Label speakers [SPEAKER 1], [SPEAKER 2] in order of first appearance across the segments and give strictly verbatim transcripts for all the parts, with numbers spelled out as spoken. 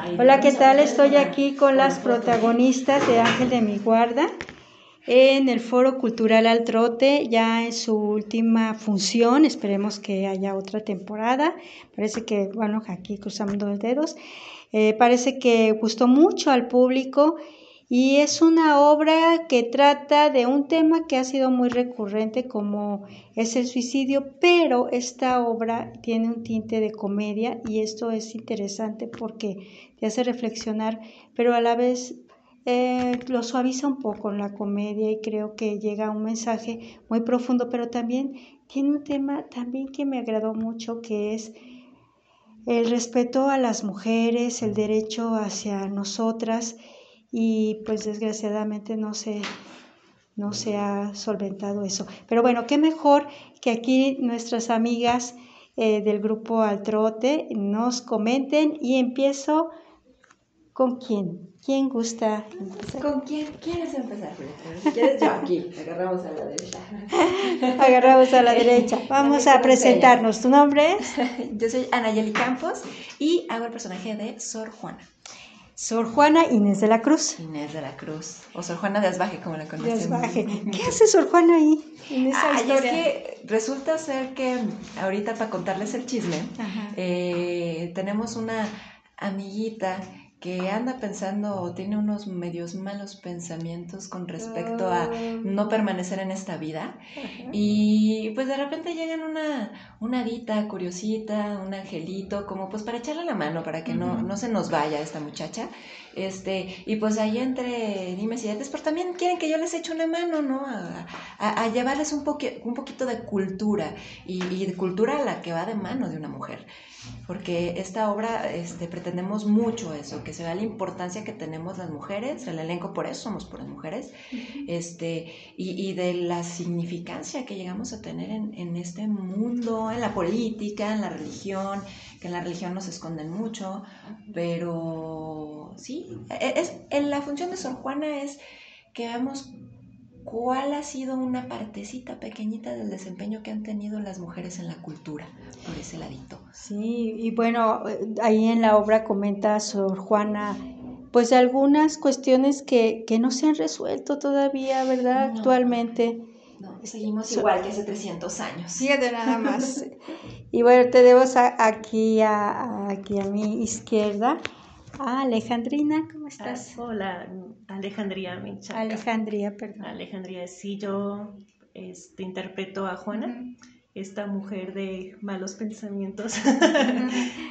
[SPEAKER 1] Hola, ¿qué tal? Estoy aquí con las protagonistas de Ángel de mi Guarda en el Foro Cultural Al Trote, ya en su última función. Esperemos que haya otra temporada. Parece que, bueno, aquí cruzamos los dedos. Eh, parece que gustó mucho al público y es una obra que trata de un tema que ha sido muy recurrente, como es el suicidio, pero esta obra tiene un tinte de comedia y esto es interesante porque te hace reflexionar, pero a la vez eh, lo suaviza un poco la comedia y creo que llega a un mensaje muy profundo, pero también tiene un tema también que me agradó mucho, que es el respeto a las mujeres, el derecho hacia nosotras, y pues desgraciadamente no se, no se ha solventado eso. Pero bueno, qué mejor que aquí nuestras amigas eh, del grupo Al Trote nos comenten, y empiezo con quién. ¿Quién gusta empezar?
[SPEAKER 2] ¿Con quién quieres empezar, Julieta? Si quieres, yo aquí. Agarramos a la derecha.
[SPEAKER 1] Agarramos a la derecha. Vamos a presentarnos. ¿Tu nombre es?
[SPEAKER 2] Yo soy Anayeli Campos y hago el personaje de Sor Juana.
[SPEAKER 1] Sor Juana Inés de la Cruz.
[SPEAKER 2] Inés de la Cruz. O Sor Juana de Asbaje, como la conocemos.
[SPEAKER 1] De Asbaje. ¿Qué hace Sor Juana ahí en esa
[SPEAKER 2] ah,
[SPEAKER 1] historia?
[SPEAKER 2] Es que resulta ser que ahorita, para contarles el chisme, eh, tenemos una amiguita que anda pensando o tiene unos medios malos pensamientos con respecto a no permanecer en esta vida. Uh-huh. Y pues de repente llegan una, una hadita curiosita, un angelito, como pues para echarle la mano, para que uh-huh. no, no se nos vaya esta muchacha. Este, y pues ahí entre dimes y diretes, pero también quieren que yo les eche una mano, ¿no? A, a, a llevarles un, poqu- un poquito de cultura, y, y de cultura a la que va de mano de una mujer. Porque esta obra este, pretendemos mucho eso, que se vea la importancia que tenemos las mujeres, el elenco por eso somos puras mujeres, uh-huh. este, y, y de la significancia que llegamos a tener en, en este mundo, en la política, en la religión, que en la religión nos esconden mucho, pero sí, es, en la función de Sor Juana es que veamos cuál ha sido una partecita pequeñita del desempeño que han tenido las mujeres en la cultura, por ese ladito.
[SPEAKER 1] Sí, y bueno, ahí en la obra comenta Sor Juana, pues algunas cuestiones que, que no se han resuelto todavía, ¿verdad?
[SPEAKER 2] No,
[SPEAKER 1] actualmente.
[SPEAKER 2] No, seguimos so, igual que hace trescientos años.
[SPEAKER 1] Fíjate nada más. Y bueno, tenemos a, aquí, a, aquí a mi izquierda a Alejandrina. ¿Cómo estás?
[SPEAKER 3] Ah, hola, Alejandría Menchaca.
[SPEAKER 1] Alejandría, perdón.
[SPEAKER 3] Alejandría, sí, yo este, interpreto a Juana, uh-huh. esta mujer de malos pensamientos. Uh-huh.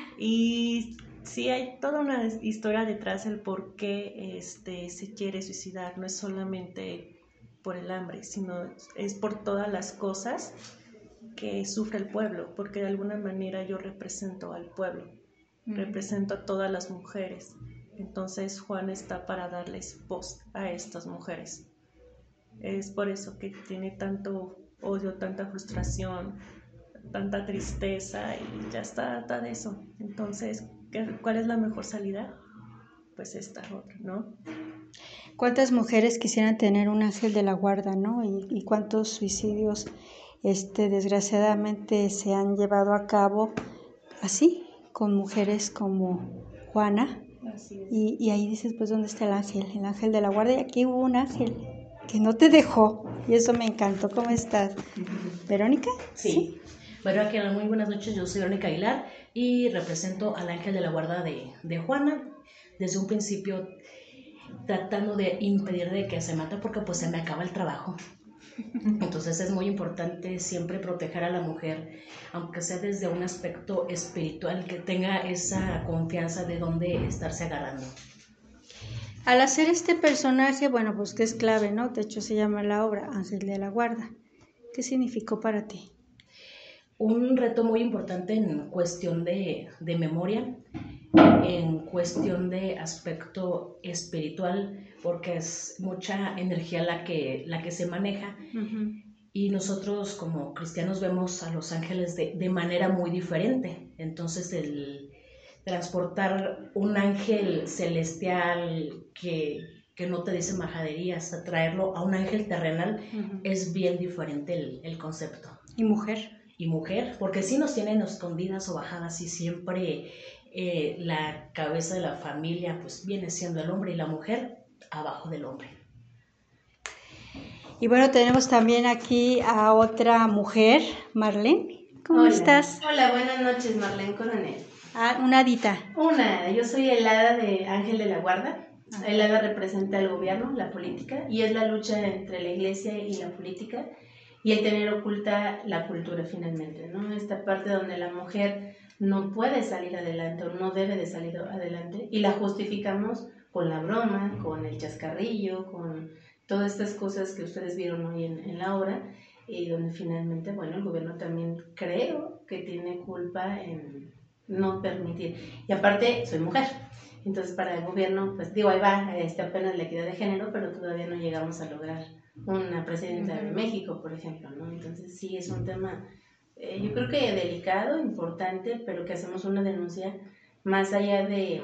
[SPEAKER 3] Y sí, hay toda una historia detrás del por qué este, se quiere suicidar. No es solamente por el hambre, sino es por todas las cosas que sufre el pueblo, porque de alguna manera yo represento al pueblo, uh-huh. represento a todas las mujeres. Entonces Juana está para darles voz a estas mujeres. Es por eso que tiene tanto odio, tanta frustración, tanta tristeza, y ya está harta de eso. Entonces, ¿cuál es la mejor salida? Pues esta otra, ¿no?
[SPEAKER 1] ¿Cuántas mujeres quisieran tener un ángel de la guarda, no? Y, y cuántos suicidios este, desgraciadamente se han llevado a cabo así, con mujeres como Juana.
[SPEAKER 3] Así es.
[SPEAKER 1] Y, y ahí dices, pues, ¿dónde está el ángel? El ángel de la guarda. Y aquí hubo un ángel que no te dejó, y eso me encantó. ¿Cómo estás? ¿Verónica?
[SPEAKER 4] Sí. ¿Sí? Bueno, aquí muy buenas noches, yo soy Verónica Aguilar y represento al ángel de la guarda de, de Juana, desde un principio tratando de impedir de que se mate, porque pues se me acaba el trabajo. Entonces es muy importante siempre proteger a la mujer, aunque sea desde un aspecto espiritual, que tenga esa confianza de dónde estarse agarrando.
[SPEAKER 1] Al hacer este personaje, bueno, pues que es clave, ¿no? De hecho se llama la obra Ángel de la Guarda. ¿Qué significó para ti?
[SPEAKER 4] Un reto muy importante en cuestión de, de memoria, en cuestión de aspecto espiritual, porque es mucha energía la que, la que se maneja. Uh-huh. Y nosotros como cristianos vemos a los ángeles de, de manera muy diferente. Entonces el transportar un ángel celestial que, que no te dice majaderías, a traerlo a un ángel terrenal, uh-huh. es bien diferente el, el concepto.
[SPEAKER 1] ¿Y mujer?
[SPEAKER 4] Y mujer, porque sí nos tienen escondidas o bajadas y siempre eh, la cabeza de la familia pues viene siendo el hombre y la mujer abajo del hombre.
[SPEAKER 1] Y bueno, tenemos también aquí a otra mujer, Marlene. ¿Cómo
[SPEAKER 5] Hola.
[SPEAKER 1] estás?
[SPEAKER 5] Hola, buenas noches, Marlene Coronel.
[SPEAKER 1] Ah, una hadita.
[SPEAKER 5] Una, yo soy el hada de Ángel de la Guarda. El hada representa el gobierno, la política, y es la lucha entre la iglesia y la política, y el tener oculta la cultura finalmente, ¿no? Esta parte donde la mujer no puede salir adelante o no debe de salir adelante, y la justificamos con la broma, con el chascarrillo, con todas estas cosas que ustedes vieron hoy en, en la obra, y donde finalmente, bueno, el gobierno también creo que tiene culpa en no permitir. Y aparte, soy mujer, entonces para el gobierno, pues digo, ahí va, está apenas la equidad de género, pero todavía no llegamos a lograr una presidenta uh-huh. de México, por ejemplo, ¿no? Entonces sí es un tema, eh, yo creo que delicado, importante, pero que hacemos una denuncia más allá de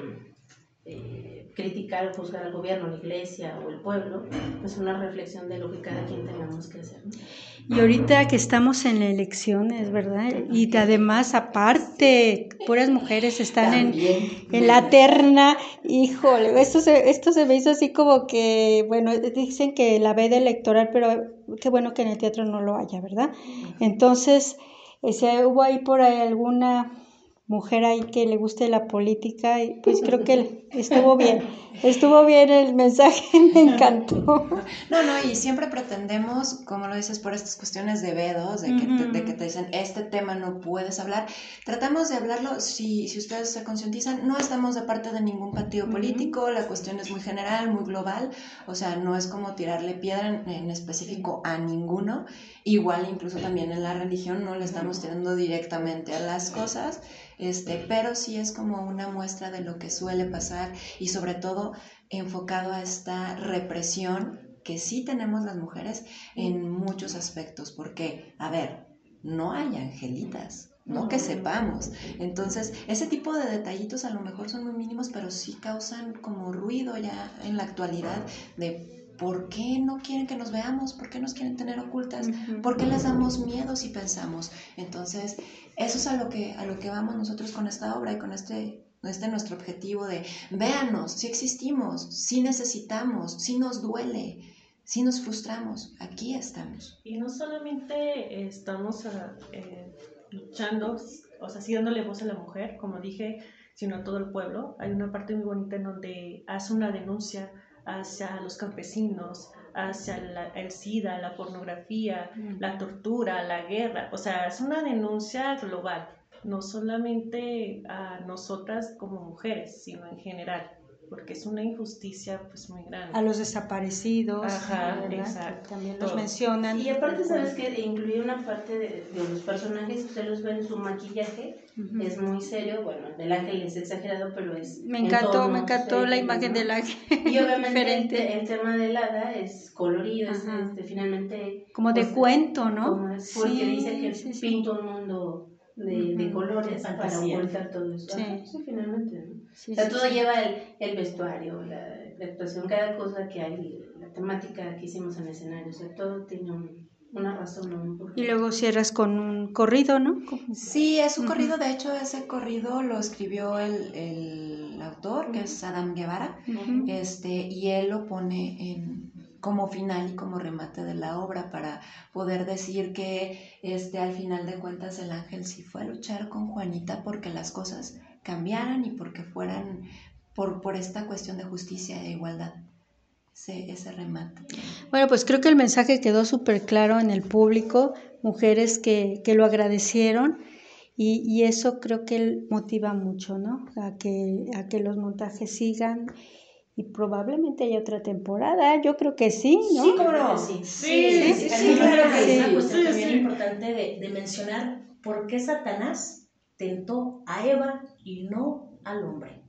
[SPEAKER 5] eh, criticar o juzgar al gobierno, la iglesia o el pueblo, pues una reflexión de lo que cada quien tengamos que hacer, ¿no?
[SPEAKER 1] Y ahorita que estamos en elecciones, ¿verdad? Y además, aparte, puras mujeres están en, en la terna. Híjole, esto se, esto se me hizo así como que, bueno, dicen que la veda electoral, pero qué bueno que en el teatro no lo haya, ¿verdad? Entonces, ese, hubo ahí por ahí alguna mujer ahí que le guste la política, y pues creo que estuvo bien, estuvo bien el mensaje, me encantó.
[SPEAKER 2] No, no, y siempre pretendemos, como lo dices, por estas cuestiones de vedos, de que, uh-huh. te, de que te dicen, este tema no puedes hablar, tratamos de hablarlo, si, si ustedes se concientizan, no estamos de parte de ningún partido político, uh-huh. la cuestión es muy general, muy global, o sea, no es como tirarle piedra en, en específico a ninguno, igual incluso también en la religión no le estamos tirando directamente a las cosas, Este, pero sí es como una muestra de lo que suele pasar y sobre todo enfocado a esta represión que sí tenemos las mujeres en muchos aspectos, porque, a ver, no hay angelitas, no que sepamos, entonces ese tipo de detallitos a lo mejor son muy mínimos, pero sí causan como ruido ya en la actualidad de ¿por qué no quieren que nos veamos? ¿Por qué nos quieren tener ocultas? ¿Por qué les damos miedo si pensamos? Entonces, eso es a lo que, a lo que vamos nosotros con esta obra y con este, este nuestro objetivo de véanos, si existimos, si necesitamos, si nos duele, si nos frustramos, aquí estamos.
[SPEAKER 3] Y no solamente estamos eh, luchando, o sea, sí dándole voz a la mujer, como dije, sino a todo el pueblo. Hay una parte muy bonita en donde hace una denuncia hacia los campesinos, hacia la, el SIDA, la pornografía, mm. la tortura, la guerra. O sea, es una denuncia global, no solamente a nosotras como mujeres, sino en general, porque es una injusticia pues muy grande.
[SPEAKER 1] A los desaparecidos,
[SPEAKER 3] ajá,
[SPEAKER 1] ¿verdad?
[SPEAKER 3] Exacto.
[SPEAKER 1] También los mencionan.
[SPEAKER 5] Y aparte, ¿sabes qué? Incluye una parte de, de los personajes, ustedes los ven, su maquillaje uh-huh. es muy serio, bueno, el del ángel es exagerado, pero es...
[SPEAKER 1] Me encantó, me encantó serio, la imagen, ¿no? Del ángel.
[SPEAKER 5] Y obviamente el, el tema del hada es colorido, es este, finalmente...
[SPEAKER 1] Como de pues, cuento, ¿no?
[SPEAKER 5] Como es, porque sí, dice que sí, pinta sí. un mundo... De, uh-huh. de colores para ocultar todo eso. Sí. Sí, finalmente, ¿no? Sí, o sea, sí, todo sí. lleva el, el vestuario, la, la actuación, cada cosa que hay, la temática que hicimos en el escenario, o sea, todo tiene un, una razón. Un
[SPEAKER 1] y luego cierras con un corrido, ¿no?
[SPEAKER 2] Sí, es un uh-huh. corrido, de hecho ese corrido lo escribió el, el autor, uh-huh. que es Adam Guevara, uh-huh. este, y él lo pone en... como final y como remate de la obra para poder decir que este, al final de cuentas el ángel sí fue a luchar con Juanita porque las cosas cambiaran y porque fueran por, por esta cuestión de justicia e igualdad. Ese, ese remate.
[SPEAKER 1] Bueno, pues creo que el mensaje quedó súper claro en el público, mujeres que, que lo agradecieron y, y eso creo que motiva mucho, ¿no? A que, a que los montajes sigan. Y probablemente haya otra temporada, yo creo que sí, ¿no?
[SPEAKER 4] Sí, cómo no. Sí, sí, sí. sí, sí, sí claro que sí. Es una cuestión sí, también sí. importante de, de mencionar por qué Satanás tentó a Eva y no al hombre.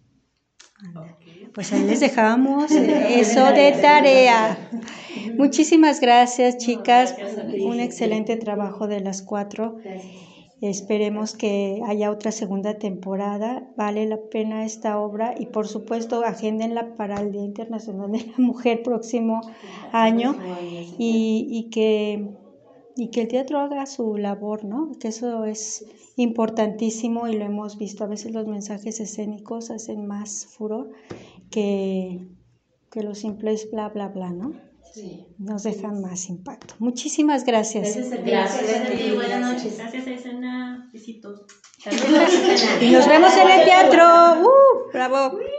[SPEAKER 1] Okay. Pues ahí les dejamos eso de tarea. Muchísimas gracias, chicas. Un excelente trabajo de las cuatro. Esperemos que haya otra segunda temporada, vale la pena esta obra y por supuesto agéndenla para el Día Internacional de la Mujer próximo año y, y que y que el teatro haga su labor, ¿no? Que eso es importantísimo y lo hemos visto. A veces los mensajes escénicos hacen más furor que, que los simples bla, bla, bla, ¿no?
[SPEAKER 5] Sí.
[SPEAKER 1] Nos dejan más impacto. Muchísimas gracias.
[SPEAKER 5] Gracias a ti.
[SPEAKER 4] Gracias
[SPEAKER 5] Gracias a ti. Buenas noches.
[SPEAKER 3] Gracias, Aysena. Besitos.
[SPEAKER 5] También la Aysena.
[SPEAKER 1] Y nos vemos en el teatro. ¡Uh! ¡Bravo!